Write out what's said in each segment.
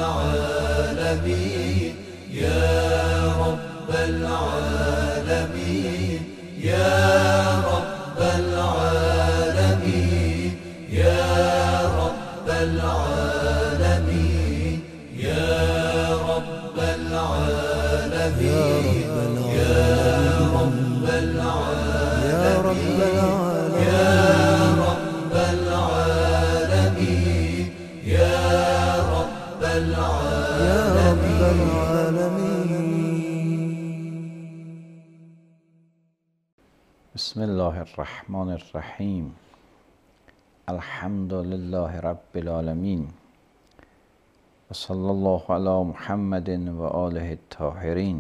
العالمين يا رب العالمين يا رب العالمين يا رب العالمين يا رب العالمين يا رب العالمين يا رب العالمين يا رب العالمين. بسم الله الرحمن الرحیم. الحمد لله رب العالمین و صلی الله علی محمد و آله الطاهرین.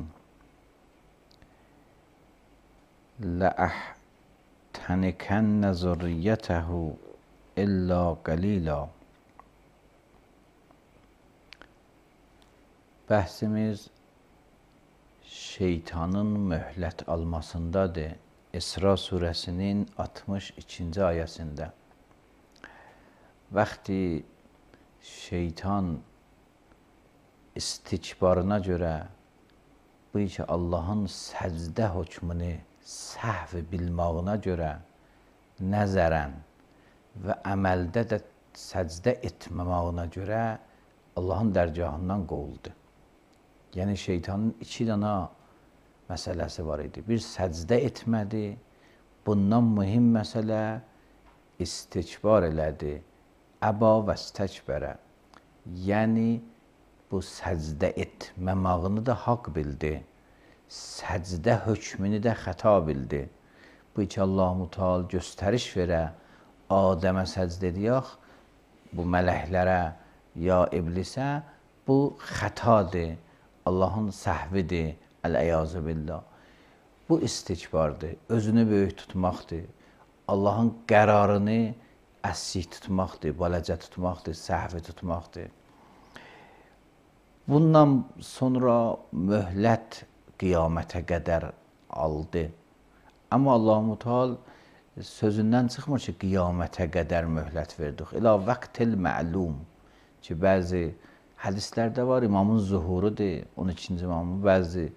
لأحتنکن ذریته الا قلیلا. Bəhsimiz şeytanın möhlət almasındadır. İsra surəsinin 62-ci ayəsində. Vaxtı şeytan istikbarına görə bu ki Allahın səcdə hökmünü səhv bilmağına görə nəzərən və əməldə də səcdə etməmağına görə Allahın dərgahından qovuldu. Yəni şeytanın iki dana məsələsi var idi. Bir səcdə etmədi, bundan mühüm məsələ istikbar elədi. Əba və istəkbərə. Yəni bu səcdə etməmağını da haqq bildi. Səcdə hökmünü də xəta bildi. Bu ki Allah-u Teala göstəriş verə, Adəmə səcdə ediyək, bu mələklərə ya iblisə, bu xətadır. Allahın səhvidir, əl-əyazə billah. Bu istikbardır, özünü böyük tutmaqdır. Allahın qərarını əsik tutmaqdır, balacə tutmaqdır, səhvi tutmaqdır. Bundan sonra möhlət qiyamətə qədər aldı. Amma Allah-u Teala sözündən çıxmır ki, qiyamətə qədər möhlət verdik. İlə vəqtil məlum ki, bəzi hədislərdə var, imamın zuhurudur, 12-ci imamın bəzi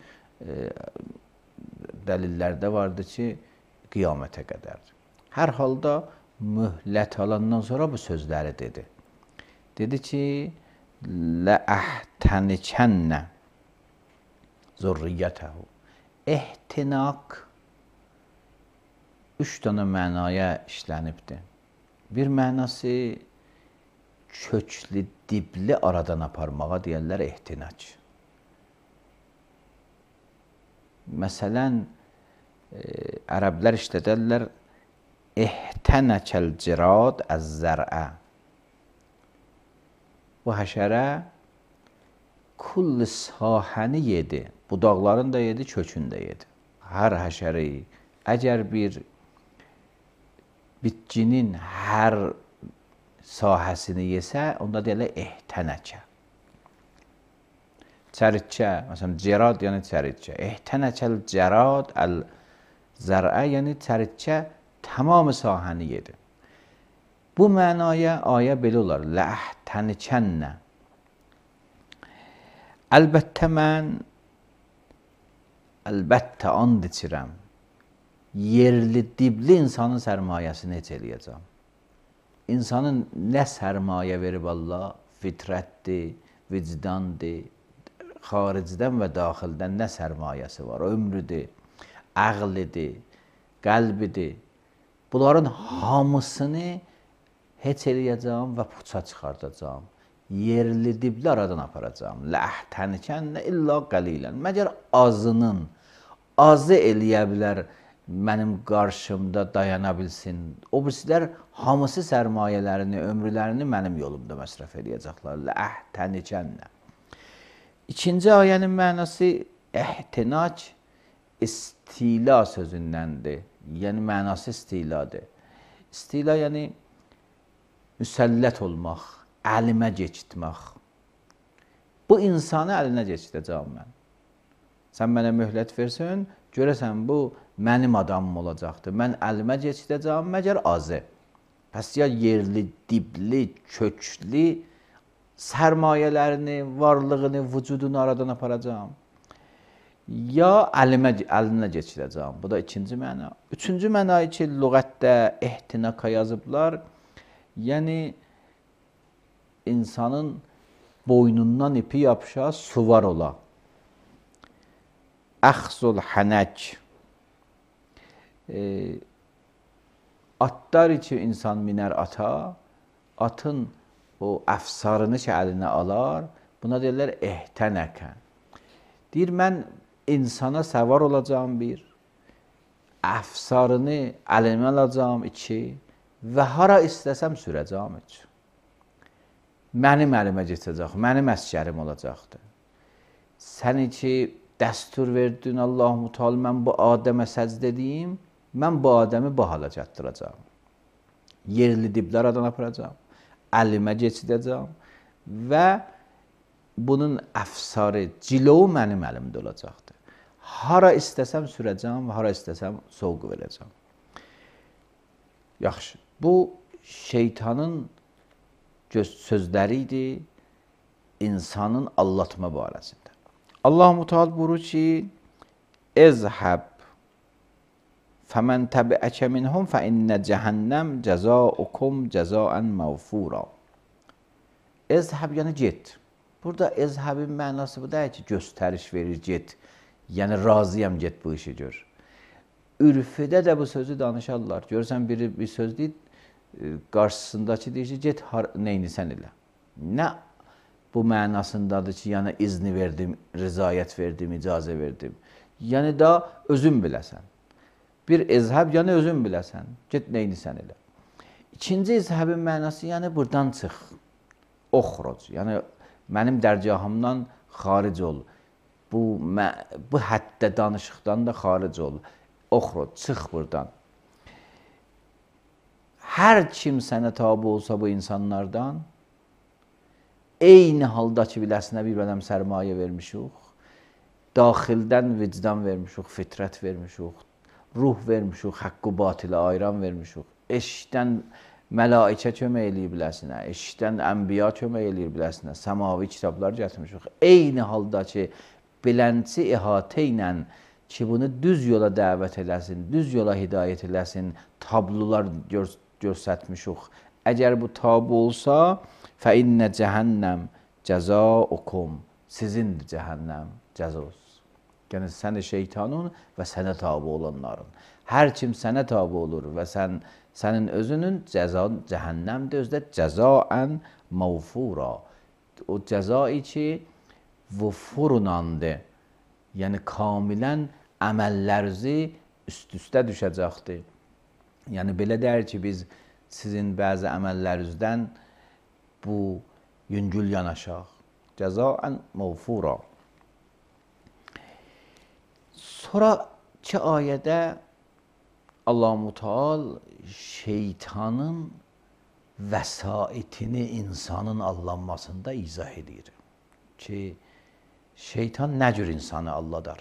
dəlillərdə vardır ki, qiyamətə qədərdir. Hər halda möhlət alandan sonra bu sözləri dedi. Dedi ki, لَأَحْتَنِكَنَّ ذُرِّيَّتَهُ. İhtinak 3 dənə mənaya işlənibdir. Bir mənası köklü, dibli aradan aparmağa deyərlər ihtinak. Məsələn, ərəblər işlədərlər ihtənəkəl cirad əz-zərə. Bu həşərə kulli sahəni yedi. Budaqların da yedi, kökün də yedi. Hər həşəri, əgər bir bitkinin hər sahəsini yesə, onda deyirlər ihtənəkə. Çərikə, məsələn, cirad yəni çərikə. İhtənəkəl cirad əl-zərə yəni çərikə tamamı sahəni yedi. Bu mənaya ayə belə olar. Ləhtənikənnə. Əlbəttə mən and içirəm. Yerli, dibli insanın sərmayəsini heç eləyəcəm. İnsanın nə sərmayə verib Allah? Fitrətdir, vicdandır, xaricdən və daxildən nə sərmayəsi var? Ömrüdür, əqlidir, qəlbidir. Bunların hamısını heç eləyəcəm və puça çıxardacam. Yerli, dibli aradan aparacam. Ləhtənikənnə illa qalilən. Məgər azının, azı eləyə bilər mənim qarşımda dayana bilsin. O birisilər hamısı sərmayələrini, ömrlərini mənim yolumda məsrəf edəcəklər. Ləhtənikənnə. İkinci ayənin mənası ihtinak, istila sözündəndir. Yəni mənası istiladır. İstila yəni müsəllət olmaq, əlimə keçitmək. Bu insanı əlinə keçidəcəm mən. Sən mənə möhlət versən, görəsən bu mənim adamım olacaqdır. Mən əlimə keçidəcəm, məgər azı. Pəs ya yerli, dibli, köklü sərmayələrini, varlığını, vücudunu aradan aparacağam. Ya əlinə keçirəcəm. Bu da ikinci məna. Üçüncü məna ki, lüğətdə ehtinaka yazıblar. Yəni insanın boynundan ipi yapışa, suvar ola. Əxzul hənək. Atlar için insan minər ata, atın o əfsarını ki əlinə alar, buna deyirlər ehtənəkə. Deyir, mən insana səvar olacağım bir, əfsarını əlimə alacağım iki və hara istəsəm sürəcəm üç. Mənim əlimə geçəcək, mənim əskərim olacaqdır. Sən ki dəstur verdin, Allah-u Teala, mən bu Adəmə səcd edeyim, mən bu Adəmi bu hala çatdıracağam. Yerli diblərdən aparacağam, əlimə geçidəcəm və bunun əfsarı, cilovu mənim əlimdə olacaqdır. Hara istəsəm sürəcəm və hara istəsəm soğuq verəcəm. Yaxşı, bu şeytanın sözləri idi insanın aldatma barəsində. Allah-u Teala buyurur ki, ezhəb fəmən təbiəkə minhum fə innə cəhənnəm cəzaukum cəzaən məğfura. Ezhəb yəni get. Burada ezhəbin mənası bu deyil ki, göstəriş verir, get. Yəni razıyam, get bu işi gör. Ürfüdə də bu sözü danışarlar. Görsən biri bir söz deyir, qarşısındakı deyir ki, get neynisən elə. Nə bu mənasındadır ki, yəni izni verdim, rızayət verdim, icazə verdim. Yəni da özün biləsən. Bir ezhəb, yəni özün biləsən. Get neynisən elə. İkinci ezhəbin mənası, yəni buradan çıx. Oxroc, yəni mənim dərgahımdan xaric ol. Bu həddə danışıqdan da xaric ol. Oxroc, çıx buradan. Hər kim sənə tabi olsa bu insanlardan, eyni halda ki, biləsinə bir bədəm sərmayə vermişik, daxildən vicdan vermişik, fitrət vermişik, ruh vermişik, haqqı batilə ayıran vermişik, eşdən mələikə kömək eləyir biləsinə, eşdən ənbiya kömək eləyir biləsinə, səmavi kitablar gətirmişik. Eyni halda ki, bilənçi əhatə ilə ki, bunu düz yola dəvət eləsin, düz yola hidayət eləsin, tablolar göstərmişik. Əgər bu tabi olsa, fə innə cəhənnəm cəzaukum, sizindir cəhənnəm cəzos. Yəni səni şeytanın və sənə tabi olanların. Hər kim sənə tabi olur və sənin özünün cəzan cəhənnəmdir, özdə cəzaən məğfura. O cəzai ki, vufurunandır. Yəni kamilən əməllərinizi üst-üstə düşəcəkdir. Yəni belə deyir ki, biz sizin bəzi əməllərinizdən bu yüngül yanaşaq. Cəzaən məğfura. Sonraki ayədə Allah-u Teala şeytanın vəsaitini insanın allanmasında izah edir. Ki, şeytan nə cür insanı alladar?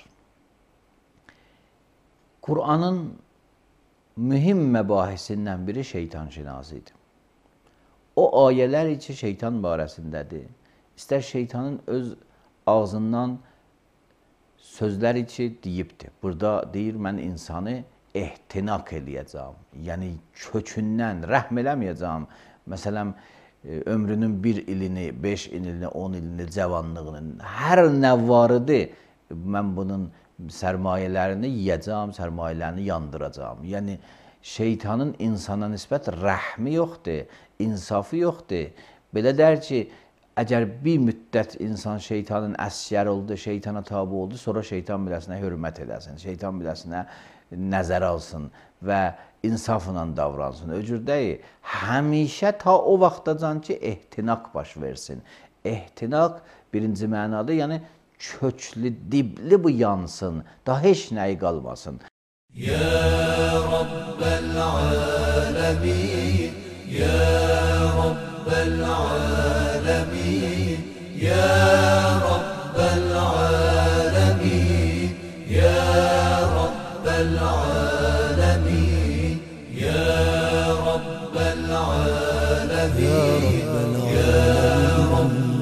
Qur'anın mühim məbahisindən biri şeytan şinasıdır. O ayələr içi şeytan barəsindədir. İstər şeytanın öz ağzından sözlər içi deyibdir. Burada deyir, mən insanı ehtinak eləyəcəm. Yəni kökündən rəhm eləməyəcəm. Məsələn, ömrünün 1 ilini, 5 ilini, 10 ilini, cavanlığını, hər nə varıdır, mən bunun sərmayələrini yiyəcəm, sərmayələrini yandıracam. Yəni, şeytanın insana nisbət rəhmi yoxdur, insafı yoxdur. Belə deyir ki, əgər bir müddət insan şeytanın əsgər oldu, şeytana tabi oldu, sonra şeytan biləsinə hörmət eləsin, şeytan biləsinə nəzər alsın və insafla davransın. Öcür deyil, həmişə ta o vaxtacan ki, ehtinaq baş versin. Ehtinaq birinci mənada, yəni köklü, dibli bu yansın, daha heç nəyi qalmasın. Ya Rabbel alemin, Ya Rabbel alemin, Ya Rabbel alemin, Ya Rabbel alemin, Ya Rabbel alemin, Ya Rabbel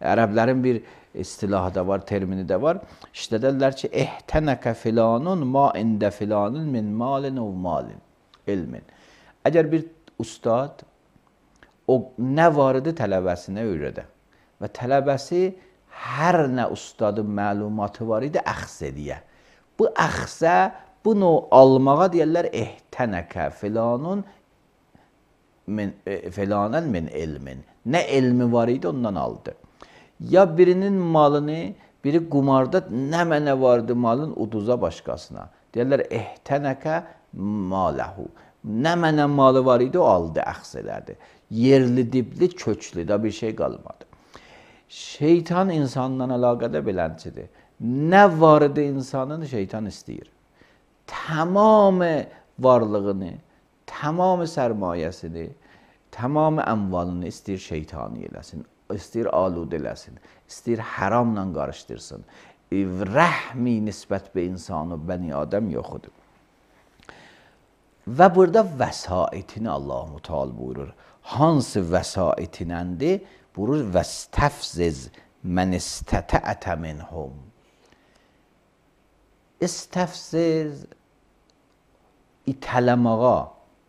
ərəblərin bir istilahı da var, termini də var. İşlədərlər ki, ehtənəkə filanun ma ində filanun min malin o malin ilmin. Əgər bir ustad o nə var idi tələbəsinə öyrədə və tələbəsi hər nə ustadın məlumatı var idi əxz ediyə. Bu əxzə, bunu almağa deyərlər ehtənəkə filanun filanən min ilmin. Nə elmi var idi ondan aldı. Ya birinin malını, biri qumarda nə mənə vardı malın uduza başqasına. Deyərlər ehtənəkə maləhu. Nə mənə malı var idi o aldı, əxz elədi. Yerli, dibli, köklü də bir şey qalmadı. Şeytan insanla əlaqədə beləncidir. Nə var idi insanın şeytan istəyir. Tamamı varlığını, tamamı sərmayəsini, tamamı əmvalını istəyir şeytani eləsin, istəyir alud eləsin, istəyir haramla qarışdırsın. Rəhmi nisbət be insanı, bəni Adəm yoxudur. Və burada vəsaitini Allah-u Teala buyurur. Hansı vəsaitinəndir? Buyurur, vəstəfziz mən istətəətə minhum. İstəfziz itələməğa,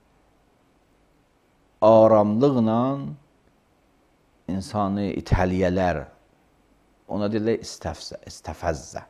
aramlıqla insanı itəliyələr, ona deyirlər istəfəzzə.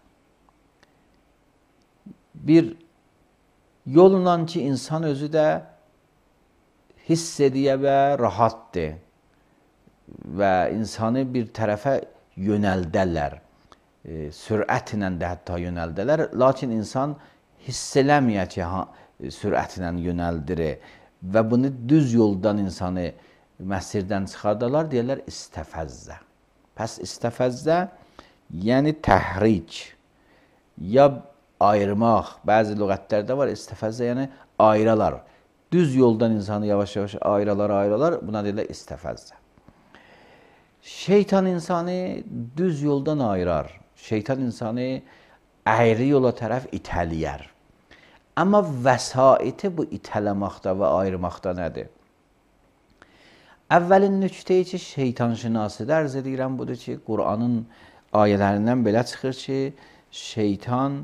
Bir yolla ki, insan özü də hiss ediyə və rahatdır və insanı bir tərəfə yönəldərlər, sürətlə də hətta yönəldərlər, lakin insan hiss eləməyə ki, sürətlə yönəldir və bunu düz yoldan insanı məsirdən çıxardarlar, deyərlər istəfəzzə. Pəs istəfəzzə, yəni təhric, ya ayırmaq, bəzi lüğətlərdə var, istəfəzzə, yəni ayıralar. Düz yoldan insanı yavaş-yavaş ayıralar, buna deyirlər istəfəzzə. Şeytan insanı düz yoldan ayırar, şeytan insanı əyri yola tərəf itəliyər. Amma vəsaiti bu itələməkdə və ayırmaqda nədir? Əvvəlin nüktəyi ki, şeytan şinasıda ərz edirəm budur ki, Qur'anın ayələrindən belə çıxır ki, şeytan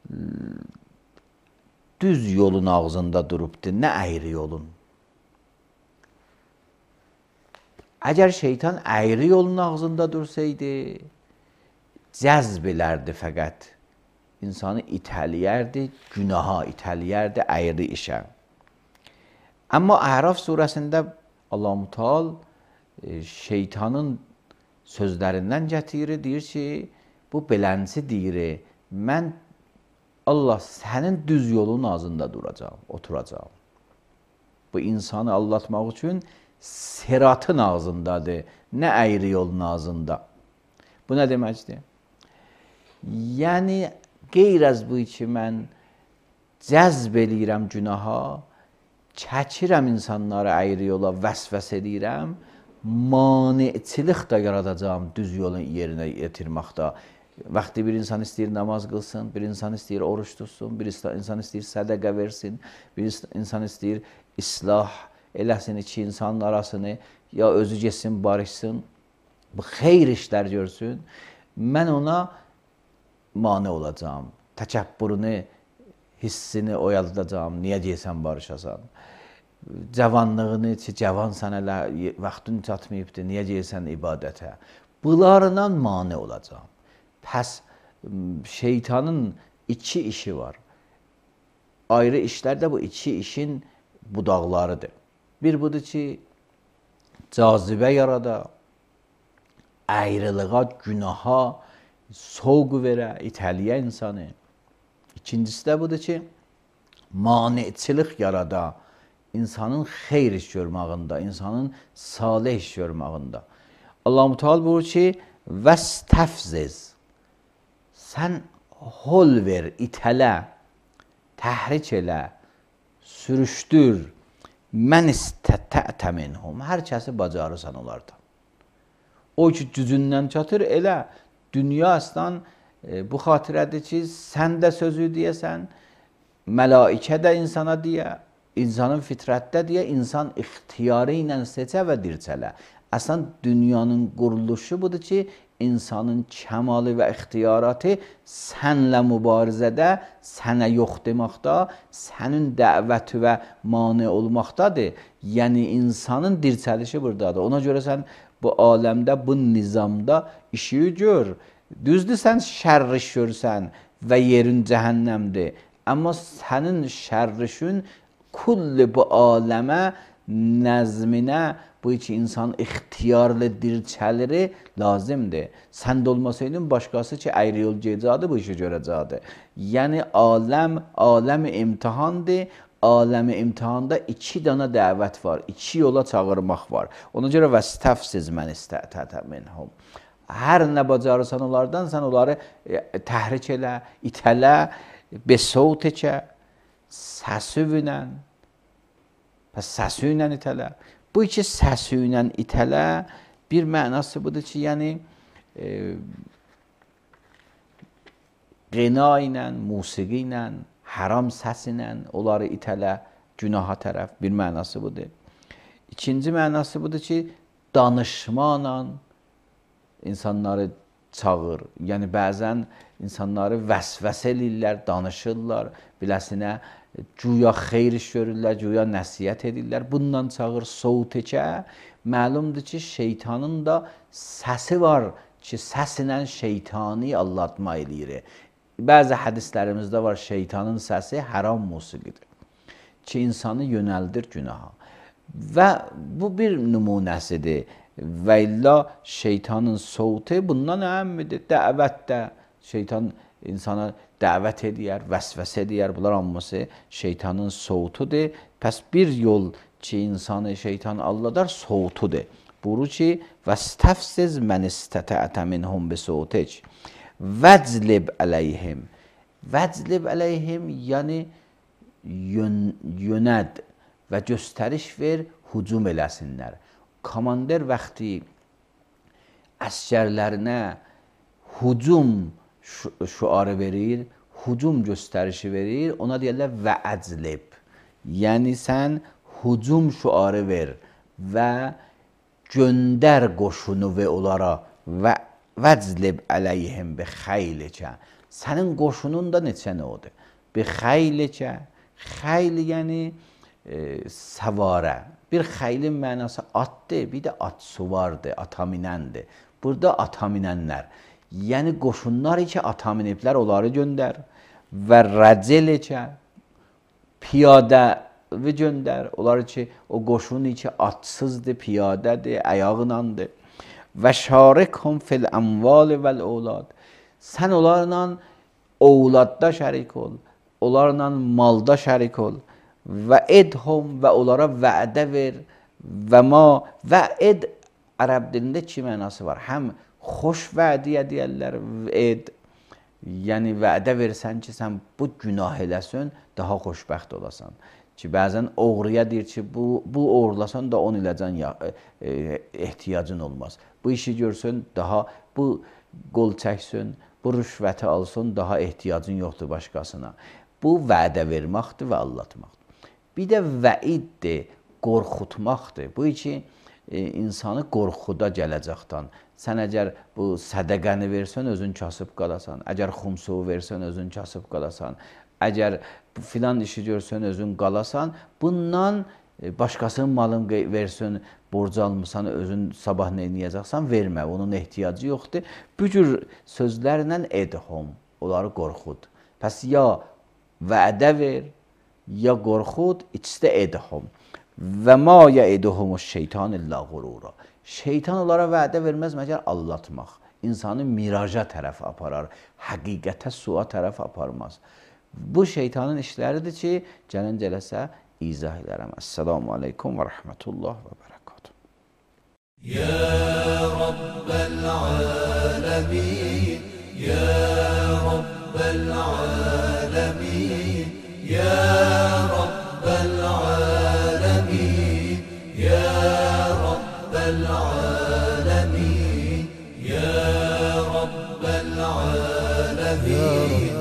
düz yolun ağzında durubdur, nə əyri yolun. Əgər şeytan əyri yolun ağzında dursaydı, cəzb elərdi fəqət. İnsanı itəliyərdi, günaha itəliyərdi, əyri işə. Amma Əraf surəsində Allah-u Teala şeytanın sözlərindən gətirir, deyir ki, bu belənci deyir, mən Allah sənin düz yolun ağzında duracağım, oturacağım. Bu insanı aldatmaq üçün siratın ağzındadır, nə əyri yolun ağzında. Bu nə deməkdir? Yəni, qeyr-əz bu ki, mən cəzb eləyirəm günaha, çəkirəm insanları əyri yola, vəsvəs edirəm, maniçilik də yaradacağım düz yolun yerinə yetirməkdə. Vaxtı bir insan istəyir namaz qılsın, bir insan istəyir oruç tutsun, bir insan istəyir sədəqə versin, bir insan istəyir islah eləsin iki insanın arasını, ya özü geçsin, barışsın, bu xeyr işlər görsün, mən ona mane olacağım, təkəbbürünü, hissini oyaldacağım, niyə deyəsən barışasan? Cavanlığını, cavansan elə, vaxtın çatmayıbdır, niyə deyəsən ibadətə? Bunlarla mane olacağım. Pəs şeytanın iki işi var. Ayrı işlərdə bu iki işin budaqlarıdır. Bir budur ki, cazibə yarada, ayrılığa, günaha, soğu verə, itəliyə insanı. İkincisi də budur ki, maniçilik yarada, insanın xeyr iş görmağında, insanın salih iş görmağında. Allah-u Teala buyurur ki, vəstəfziz, sən hol ver, itələ, təhric elə, sürüşdür, mən istətətə minhum, hər kəsi bacarırsan onlardan. O ki, gücündən çatır, elə, dünya əslən bu xatirədir ki, sən də sözü deyəsən, mələikə də insana deyə, insanın fitrətdə deyə, insan ixtiyarı ilə seçə və dirçələ. Əslən, dünyanın quruluşu budur ki, insanın kəmalı və ixtiyaratı sənlə mübarizədə, sənə yox deməkdə, sənin dəvəti və mane olmaqdadır. Yəni insanın dirçəlişi buradadır. Ona görə sən bu aləmdə, bu nizamda işi gör. Düzdür, sən şərr iş görsən və yerin cəhənnəmdir. Amma sənin şərr işin kulli bu aləmə, nəzminə, bu iki insan ixtiyarlı dirçələri lazımdır. Sən də olmasaydın, başqası ki, əyri yol gecədir, bu işi görəcəkdir. Yəni, aləm imtihandır. Aləmi imtihanda 2 dana dəvət var, 2 yola çağırmaq var. Ona görə vəstəfsiz mən istətətə minhum. Hər nə bacarırsan onlardan, sən onları təhrik elə, itələ, besovt ekə, səsüvünə, pəs səsüylə itələ. Bu iki səsüylə itələ bir mənası budur ki, yəni qina ilə, musiqi ilə, haram səs ilə onları itələ, günaha tərəf bir mənası budur. İkinci mənası budur ki, danışmaqla insanları çağır. Yəni, bəzən insanları vəsvəsə eləyirlər, danışırlar, biləsinə, güya xeyr iş görürlər, güya nəsiyyət edirlər. Bundan çağır, soğut ekə. Məlumdur ki, şeytanın da səsi var ki, səsinə şeytani allatma eləyir. Bəzi hədislərimizdə var, şeytanın səsi haram musiqidir ki, insanı yönəldir günaha. Və bu bir nümunəsidir. Və illa şeytanın soğutu bundan əhəmmidir. Dəvətdə şeytan insana dəvət edir, vəsvəsə edir. Bunlar hamısı şeytanın soğutudur. Pəs bir yol ki, insanı şeytan alladar, soğutudur. Buyurur ki, vəstəfsiz mən istətətə minhum bi soğutek. Vəclib əleyhim. Vəclib əleyhim, yəni yönəd və göstəriş ver, hücum eləsinlər. Komander vaxtı əskərlərinə hücum şüarı verir, hücum göstərişi verir, ona deyirlər vəclib. Yəni sən hücum şüarı ver və göndər qoşunu və onlara və vəclib əleyhim bi xeylikə. Sənin qoşunun da neçə nə odur? Bi xeylikə. Xeyl yəni səvarə. Bir xeylin mənası atdır, bir də at suvardır, ata minəndir. Burada ata minənlər. Yəni qoşunlar ki, ata miniblər, onları göndər. Və rəcel ki, piyadə göndər. Onlar ki, o qoşun ki, atsızdır, piyadədir, ayağınandır. Və şarikhum fil əmval vəl oğlad. Sən onlarla oğladda şərik ol, onlarla malda şərik ol. Və edhum və onlara vədə ver. Və ma vəd ərəb dilində 2 mənası var. Həm xoş vədiyə deyərlər, ed. Yəni vədə versən ki, sən bu günah eləsən, daha xoşbəxt olasan. Ki, bəzən oğruya deyir ki, bu oğurlasan da 10 iləcən ehtiyacın olmaz. Bu işi görsün, daha bu qol çəksin, bu rüşvəti alsın, daha ehtiyacın yoxdur başqasına. Bu vədə verməkdir və allatmaqdır. Bir də vəiddir, qorxutmaqdır. Bu iki insanı qorxuda gələcəkdən. Sən əgər bu sədəqəni versən, özün kasıb qalasan. Əgər xumsuvu versən, özün kasıb qalasan. Əgər filan işi görsən, özün qalasan. Bundan başqasının malını versən, borc almısan, özün sabah nə edəcəksən, vermə. Onun ehtiyacı yoxdur. Bu cür sözlərlə edhum, onları qorxud. Pəs ya vədə ver, ya qorxud, ikisi də edhum. Və ma yəiduhumus şeytan illə qurura. Şeytan onlara vədə verməz, məgər allatmaq. İnsanı miraja tərəf aparar, həqiqətə, suğa tərəf aparmaz. Bu şeytanın işləridir ki, gələn cələsə izah edərəm. Əssalamu aleykum və rəhmətullah və bərəkatuhu. Ya Rabbəl aləmin, Ya Rabbəl aləmin, Ya Rabbəl aləmin, Ya Rabbəl aləmin, Ya Rabbəl aləmin.